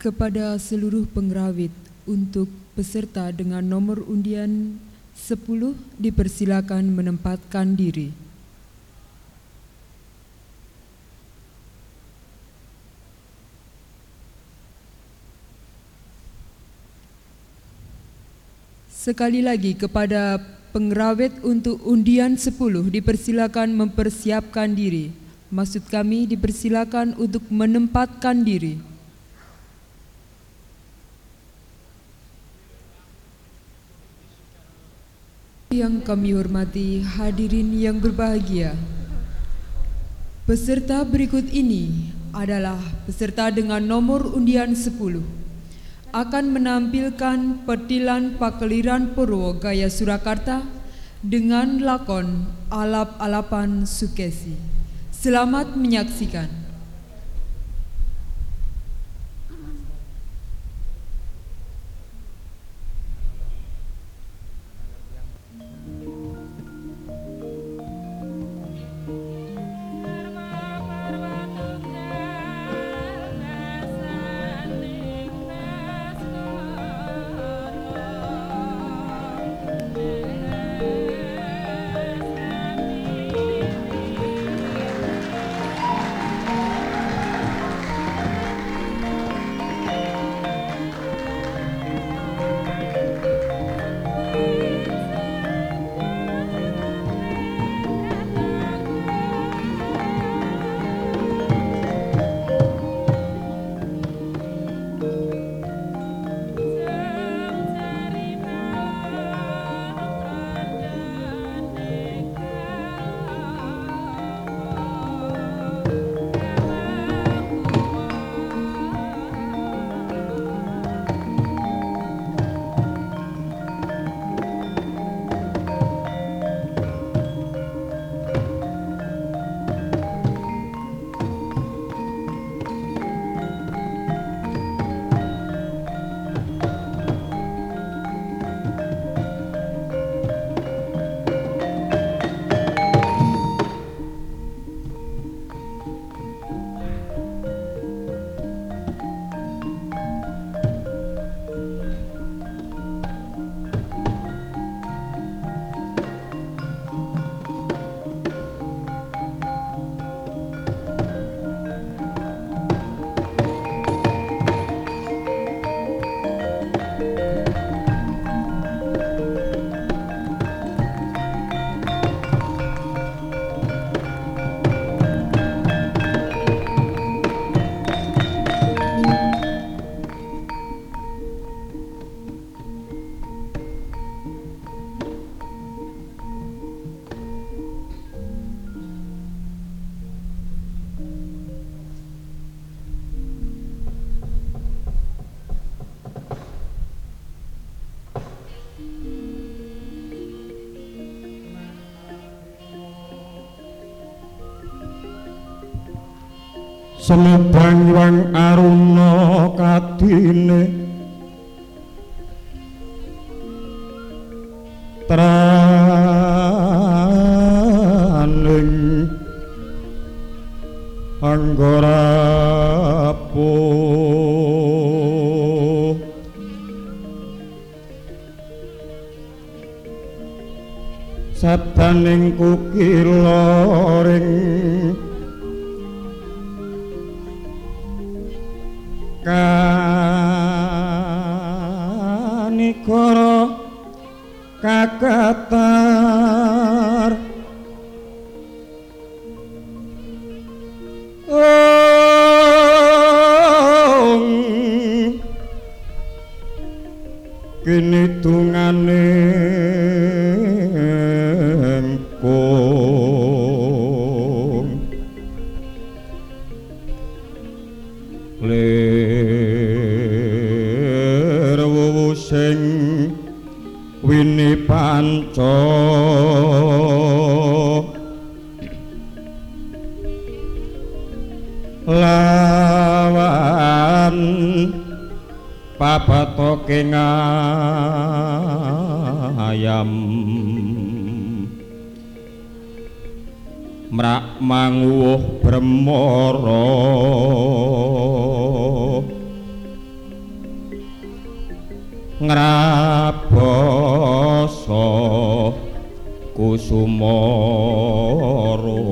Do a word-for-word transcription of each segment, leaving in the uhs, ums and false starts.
kepada seluruh pengrawit untuk peserta dengan nomor undian sepuluh dipersilakan menempatkan diri. Sekali lagi kepada pengrawit untuk undian sepuluh dipersilakan mempersiapkan diri. Maksud kami dipersilakan untuk menempatkan diri. Yang kami hormati hadirin yang berbahagia, peserta berikut ini adalah peserta dengan nomor undian sepuluh. Akan menampilkan petilan Pakeliran Purwo Gaya Surakarta dengan lakon Alap-Alapan Sukesi. Selamat menyaksikan. Semedang wang aruna kadine traning anggora puh sabdaning kukiloring kanikara kakatar ong kini tungane engkong sing wini panca lawan papatoke ngayam mrak manguwuh bremara ngraboso kusumara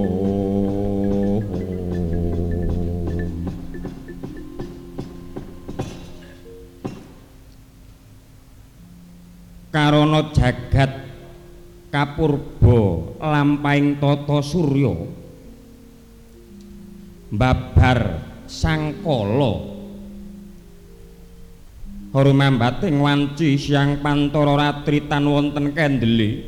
karana jagat kapurba lampahing tata surya mbabar sangkala hormambating wanci siang pantara ratri tan wonten kendele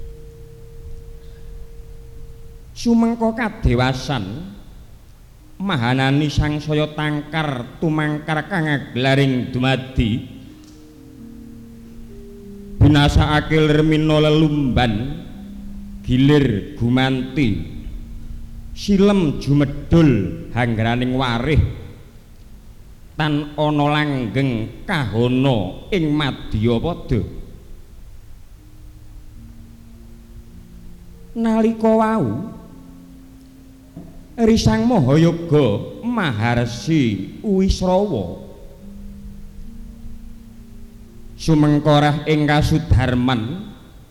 sumengko kadewasan mahanani sangsaya tangkar tumangkar kang aglaring dumadi binasa akil remina lelumban gilir gumanti silem jumedul hanggraning warih tan ana langgeng kahana ing madyapada nalika wau risang mahayoga maharsi Wisrawa sumengkorah ing kasudarman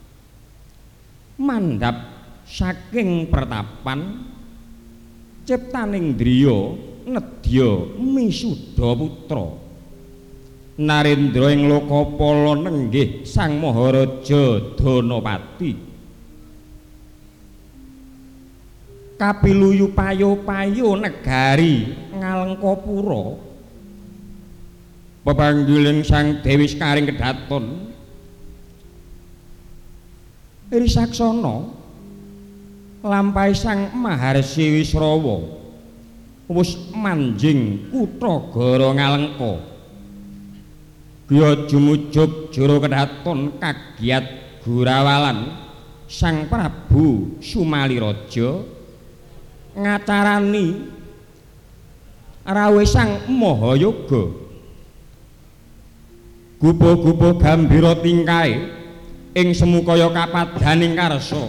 mandhap saking pertapan ciptaning driya nedya misuda putra Narendra ing Lokapala nenggih Sang Maharaja Danapati kapiluyu payo-payo negari Ngalengkapura pepanggiling Sang Dewi Sekaring Kedaton Risaksana lampahe Sang Maharsi Wisrawa wis manjing kutha Gara Ngalengka Gya jumujug Jara Kedaton kagiat Gurawalan Sang Prabu Sumaliraja ngacarani rawuh Sang Mahayoga gupa-gupa gambira tingkahe ing semukaya kapadaning karsa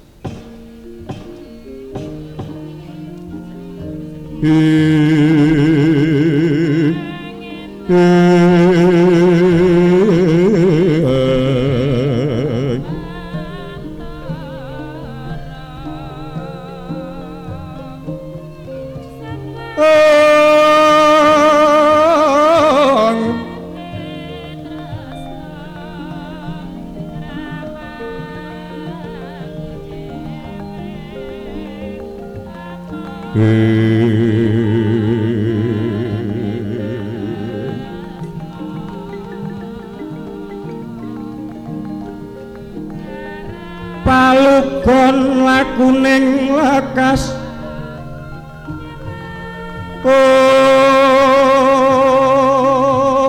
palugon lakuning lekas oh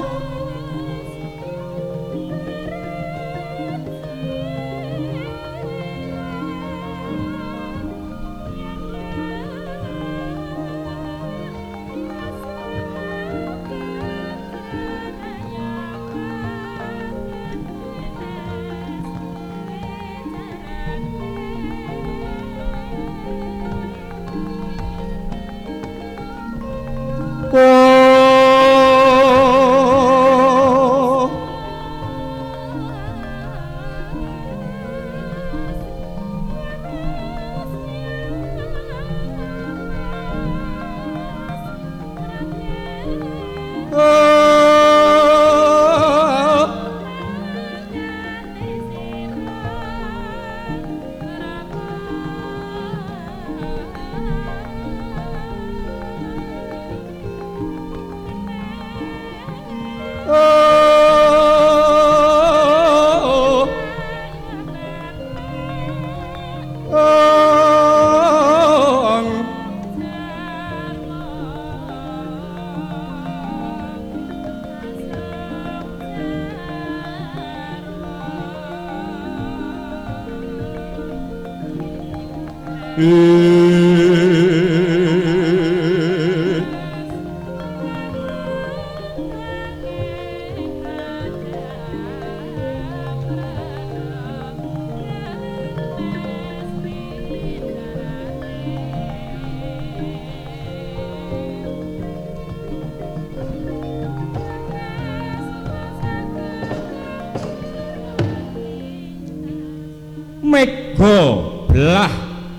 mega belah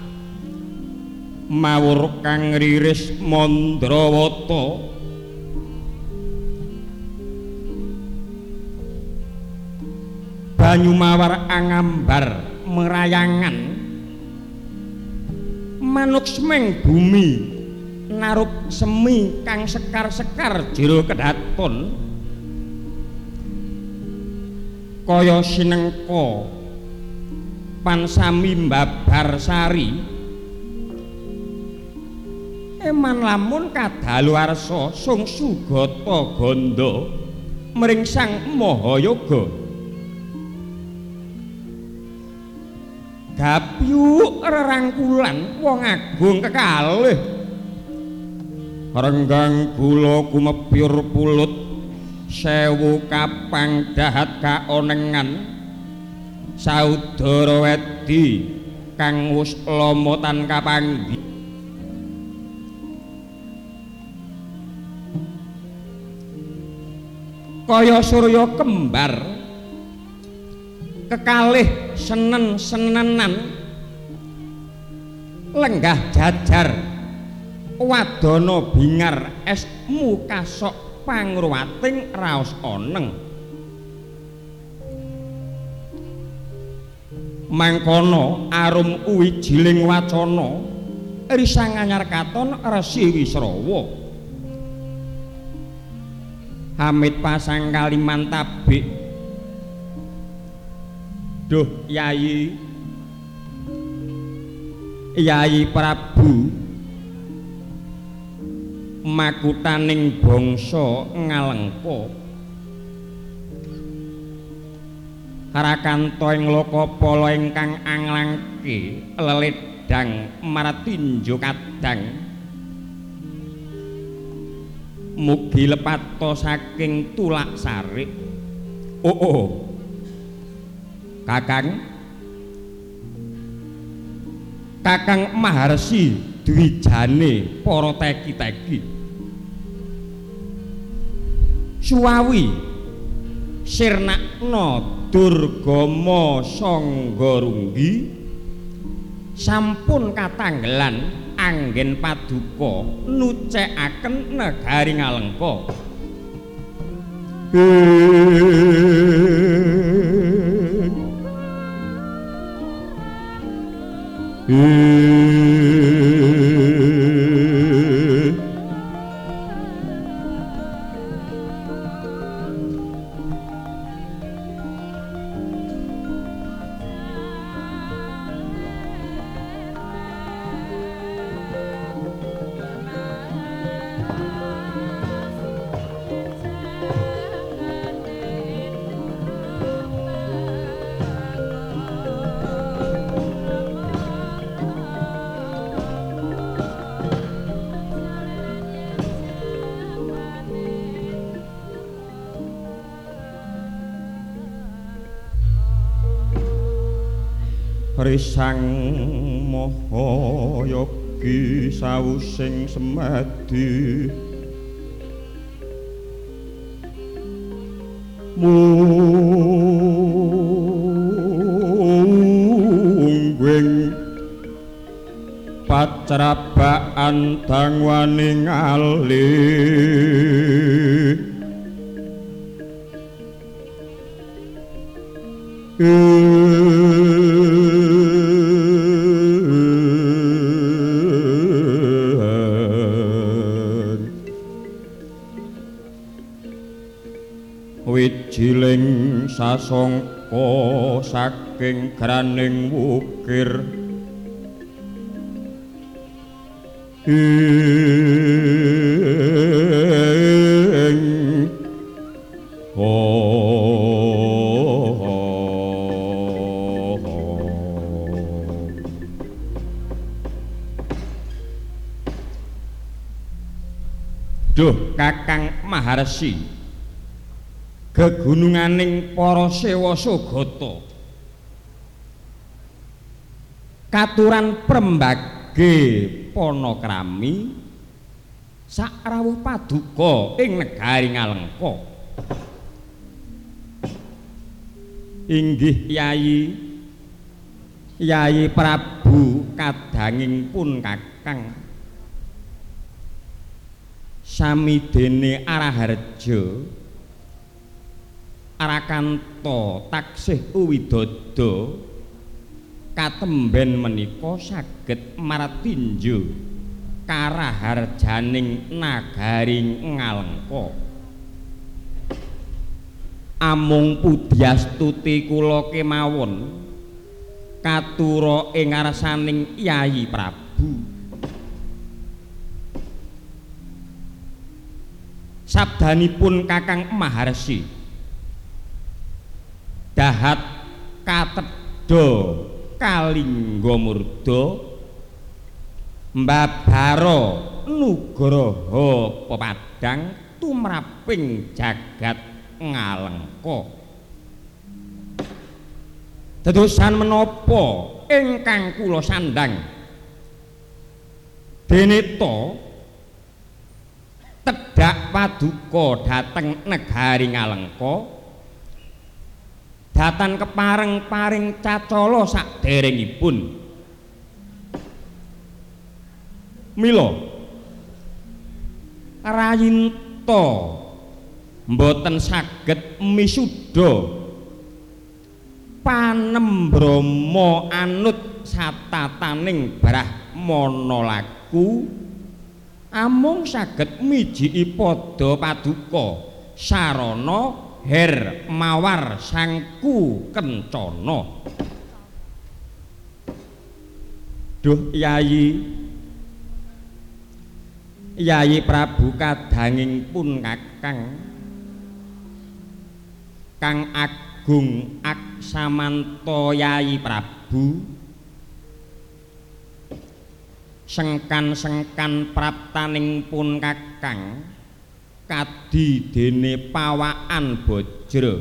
mawur kang riris Mandrawata banyu mawar angambar merayangan manuk semeng bumi narup semi kang sekar-sekar jero kedaton kaya sinengka pansami mbabar sari eman lamun kadaluwarsa sungsu gata ganda mring sang mahayoga gapyu rerangkulan wong agung kekalih renggang kula kumepyur pulut sewu kapang dahat kaonengan saudara wedi kang wis lama tan kapanggi kaya surya kembar kekalih senen-senenan lenggah jajar wadana bingar esmu kasok pangruwating raos oneng mangkono arum uwijiling wacana risang anyar katon Resi Wisrawa amit pasang kaliman tabik duh Yayi Yayi Prabu makutaning bangsa Ngalengka Rakanto ing lokapala ingkang anglangke leledang maratinjo kadang mugi lepato saking tulak sarik oh oh kakang kakang Maharsi Dwijane para teki-teki suwawi sirnakna Durgama Sangga Runggi sampun katanggelan anggen paduka nucekaken negari Ngalengka Risang Mahayogi sawusing semadi mungging pacrabaan dangwaning alih wijiling sasangka saking graning wukir ing duh Kakang Maharsi gegununganing para sewa sogata katuran prembage panakrami sak rawuh paduka ing negari Ngalengka inggih Yayi Yayi Prabu kadanging pun kakang sami dene Araharja Arakanta taksih uwidada katemben menika saged martinjo karaharjaning nagari Ngalengka. Amung Pudyastuti kula kemawon katura ing ngarsaning Yayi Prabu. Sabdanipun Kakang Maharsi dahat katedha kalingga murda mbabara nugraha pepadang tumraping jagat Ngalengka. Dadosan menapa ingkang kula sandhang dene to tedhak paduka dhateng negari Ngalengka datan kepareng paring cacala saderengipun. Mila Rayinta mboten saged misuda panembrama anut satataning brahmana laku amung saged mijiki pada paduka sarana her mawar sangku kencana. Duh Yayi Yayi Prabu kadanging pun kakang kang agung aksamanta Yayi Prabu sengkan-sengkan praptaning pun kakang kadi dene pawakan bajra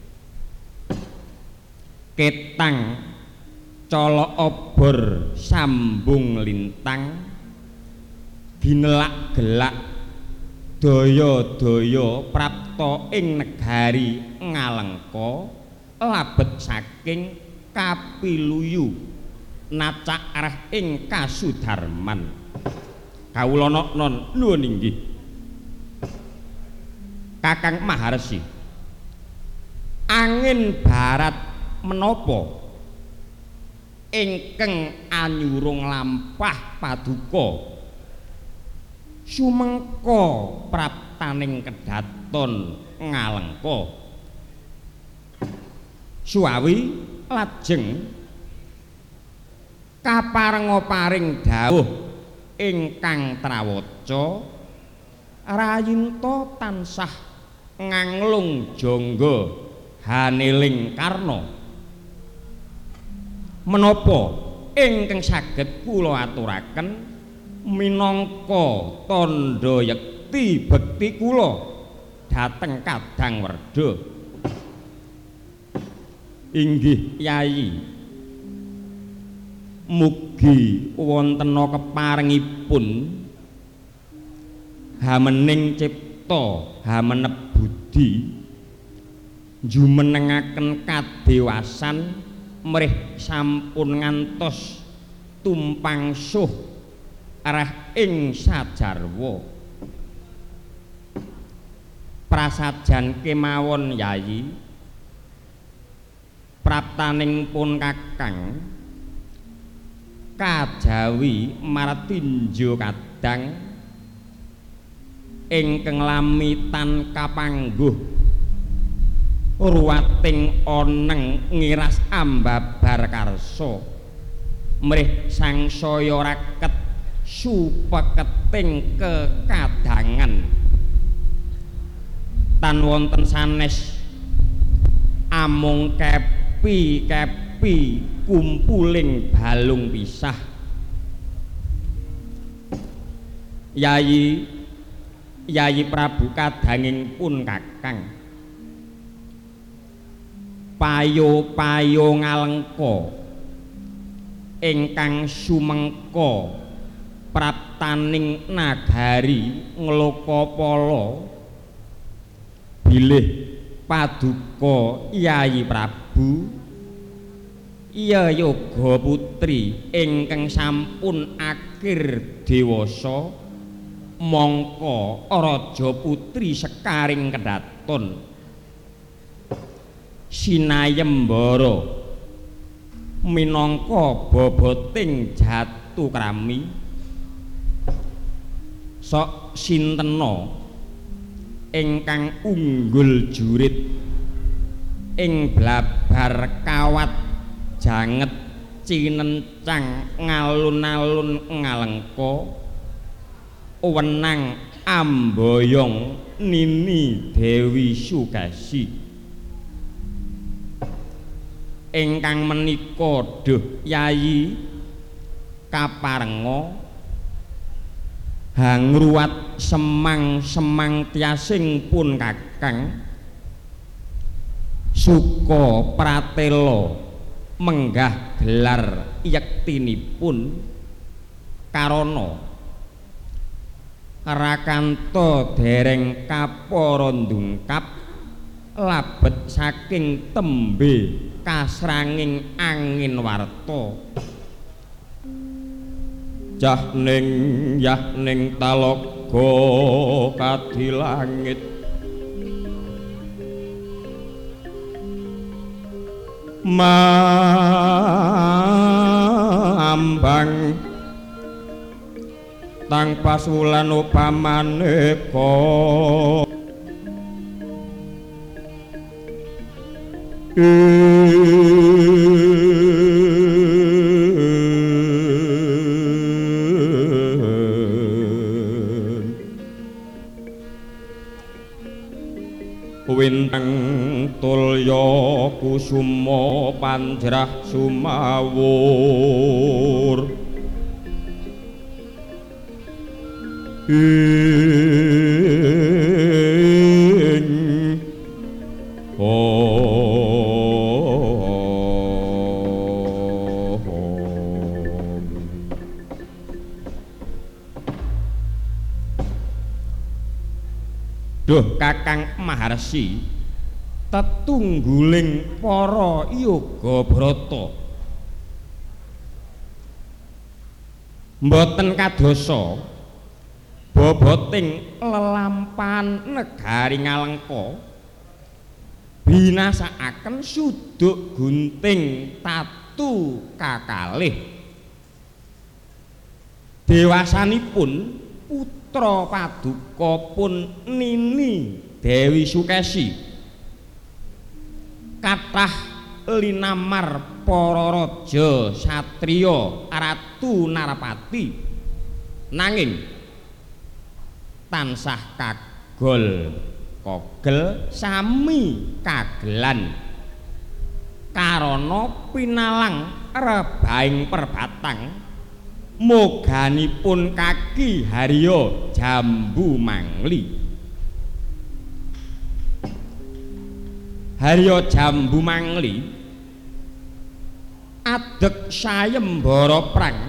ketang cala obor sambung lintang ginelak-gelak daya-daya prapta ing negari Ngalengka labet saking kapiluyu nacak arah ing kasudarman. Kawula non nuwun inggih Kakang Maharsi, angin barat menapa ingkang anyurung lampah paduka sumengka praptaning kedaton Ngalengka suawi lajeng kaparenga paring dawuh ingkang trawaca Rayinta tansah nganglung jangga haneling karna. Menapa ingkang saged kula aturaken minangka tandha yekti bekti kula dhateng Kadang Werda. Inggih Yayi, mugi wontena keparengipun hamening cipta hamenep budi jumenengaken kadewasan mrih sampun ngantos tumpang suh arah ing sajarwa. Prasajan kemawon Yayi, praptaning pun kakang kajawi martinjo kadang ingkang lamitan kapangguh ruwating oneng ngiras ambabar karsa mrih sangsaya raket supeketing kekadangan tan wonten sanes amung kepi-kepi kumpuling balung pisah. Yayi Yayi Prabu kadanging pun kakang payo-payo Ngalengka ingkang sumengka praptaning nagari Nglokapala bilih paduka Yayi Prabu ya yoga putri ingkang sampun akhir dewasa mongko raja putri sekaring kedaton sinayembara minangka boboting jatu krami sok sintena ingkang unggul jurit ing blabar kawat janget cinencang ngalun-alun ngalengka wenang amboyong nini Dewi Sukesi ingkang menika duh yayi kaparenga hangruat semang-semang tiasing pun kakang suka pratela menggah gelar yektinipun karana rakanta dereng kapara ndungkap labet saking tembe kasranging angin warta cah ning yah ning talaga kadilangit mambang tanpa wulan upamaneka wintang tulya kusuma panjrah sumawur ing duh Kakang Maharsi tetungguling para yoga brata mboten kadosa boboting lelampahan negari Ngalengka binasakaken suduk gunting tatu kakalih dewasanipun putra paduka pun nini Dewi Sukesi kathah linamar para raja satriya Ratu Narapati nanging tansah kagol kogel sami kagelan karana pinalang rebahing perbatang moganipun kaki Harya Jambu Mangli Harya Jambu Mangli adeg sayembara prang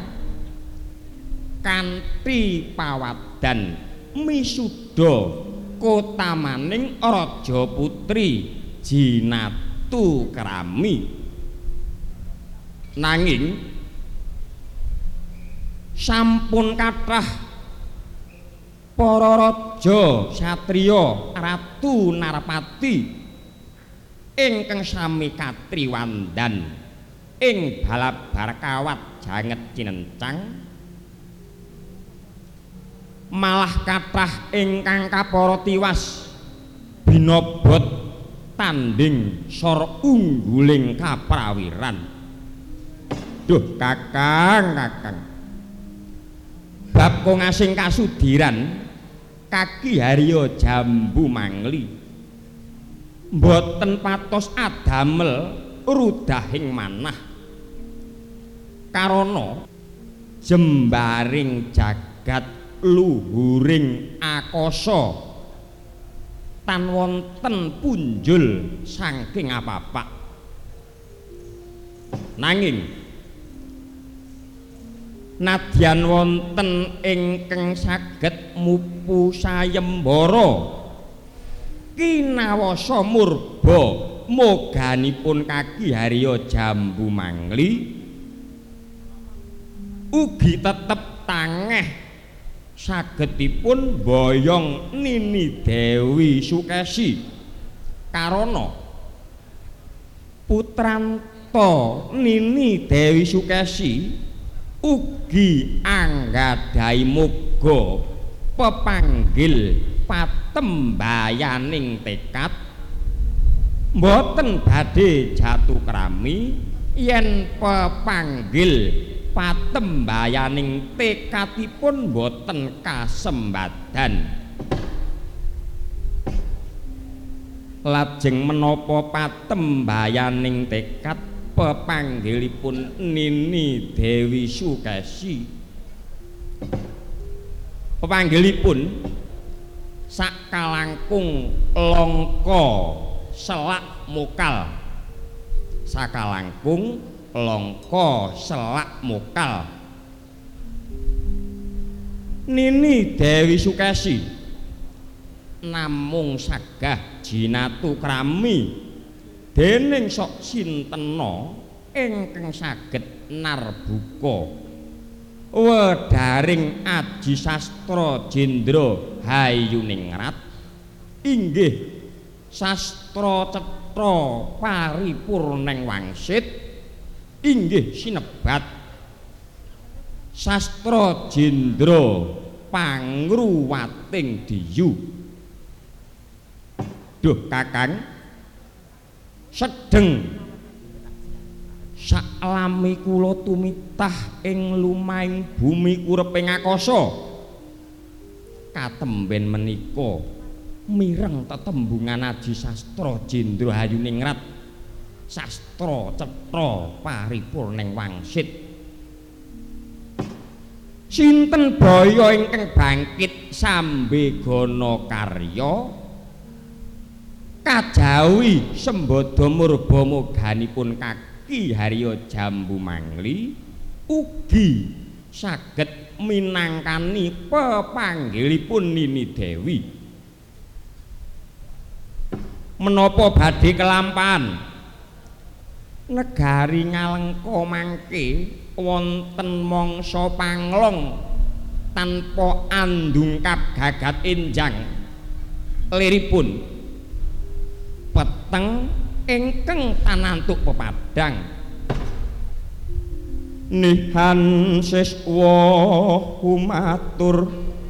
kanthi pawadan misuda kotamaning raja putri Jinatu Krami nanging sampun kathah para raja satriya Ratu Narapati ingkang sami katriwandan ing balabar kawat janget cinencang malah kathah ingkang kapara tiwas binobot tanding sor ungguling kaprawiran duh Kakang Kakang bab kongasing kasudiran kaki Harya Jambu Mangli mboten patos adamel rudahing manah karana jembaring jagat luhuring akasa tan wonten punjul saking apapak nanging nadyan wonten ingkang saged mupu sayembara kinawasa murba moganipun kaki Harya Jambu Mangli ugi tetep tangeh sagedipun boyong Nini Dewi Sukesi karana putranto Nini Dewi Sukesi ugi anggadhahi muga pepanggil patembayaning tekad mboten badhe jatukrami yen pepanggil patembayaning tekadipun mboten kasembadan. Lajeng menapa patembayaning tekad pepanggilipun Nini Dewi Sukesi pepanggilipun sakalangkung langka selak mokal sakalangkung langka selak mokal Nini Dewi Sukesi namung sagah jinatukrami dening sok sintena ingkang saged narbuka wedaring Aji Sastra Jendra Hayuningrat inggih sastra cetha paripurneng wangsit inggih sinebat Sastra Jendra Pangruwating Diyu. Duh Kakang sedeng saklami kula tumitah ing lumahing bumi uriping akasa katemben menika mireng tetembungan Aji Sastra Jendra Hayuningrat sastra cetha paripurning wangsit sinten baya ingkang bangkit sambegana karya kajawi sembada murba moganipun kaki Harya Jambu Mangli ugi saged minangkani pepanggilipun Nini Dewi menapa badhe kelampahan negari Ngalengka mangke wonten mangsa panglong tanpa andungkap gagat enjang liripun peteng ingkang tanantuk pepadang nihan siswa kumatur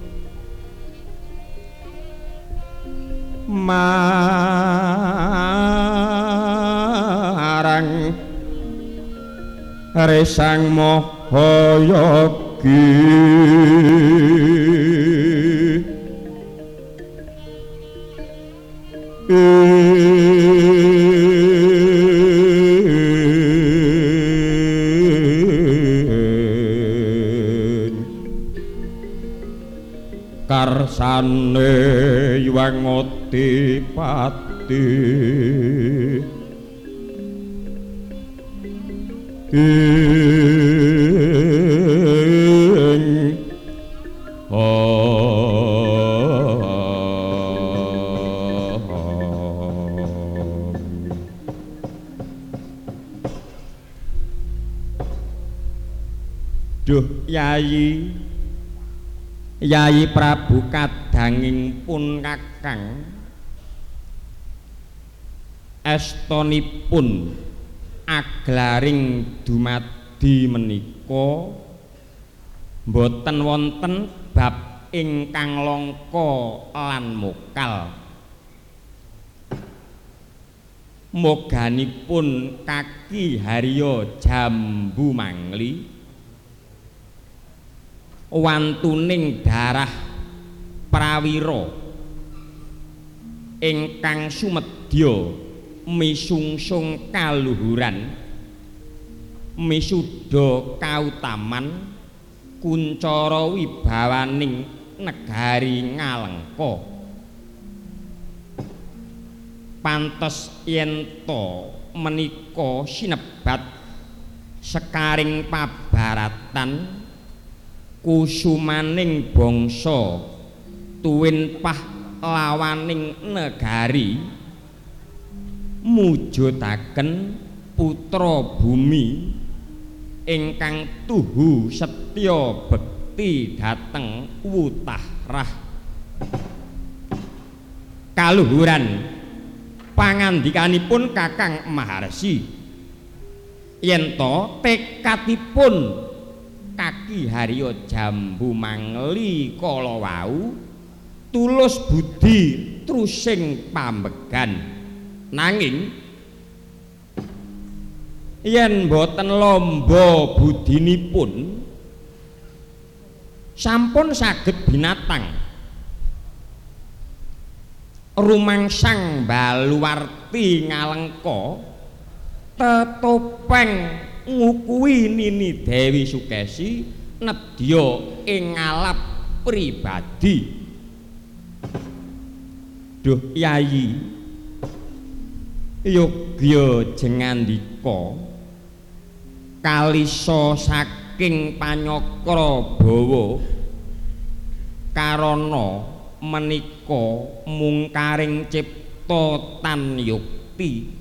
marang Resang Mahayogi karsane Yuwangoti Pati ing duh Yayi Yayi Prabu kadanging pun Kakang estonipun aglaring dumadi menika boten wonten bab ingkang langka lan mokal moganipun kaki Harya Jambu Mangli wantuning darah prawira ingkang sumedya misungsung kaluhuran misuda kautaman kuncara wibawaning negari Ngalengka pantes yen to menika sinebat sekaring pabaratan kusumaning bangsa tuwin pahlawaning negari mujudaken putra bumi ingkang tuhu setya bekti dhateng Wutahrah. Kaluhuran pangandikanipun Kakang Maharsi yen to tekadipun Kaki Harya Jambu Mangli kala wau tulus budi trusing pambegan, nanging yen boten lamba budinipun sampun saged binatang rumangsang baluwarti ngalengka tetopeng ngukuwi Nini Dewi Sukesi nedya ing ngalap pribadi. Duh Yayi yogya jengandika kalisa saking panyakra bawa karana menika mungkaring cipta tan yukti